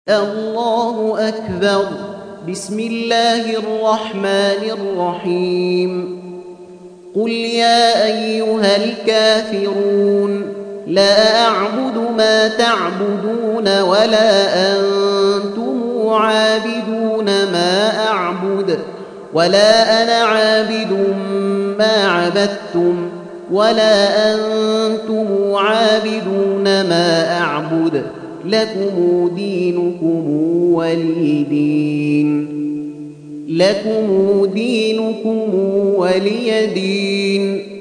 الله أكبر. بسم الله الرحمن الرحيم. قل يا أيها الكافرون لا أعبد ما تعبدون ولا أنتم عابدون ما أعبد ولا أنا عابد ما عبدتم ولا أنتم عابدون ما أعبد لكم دينكم ولي دين.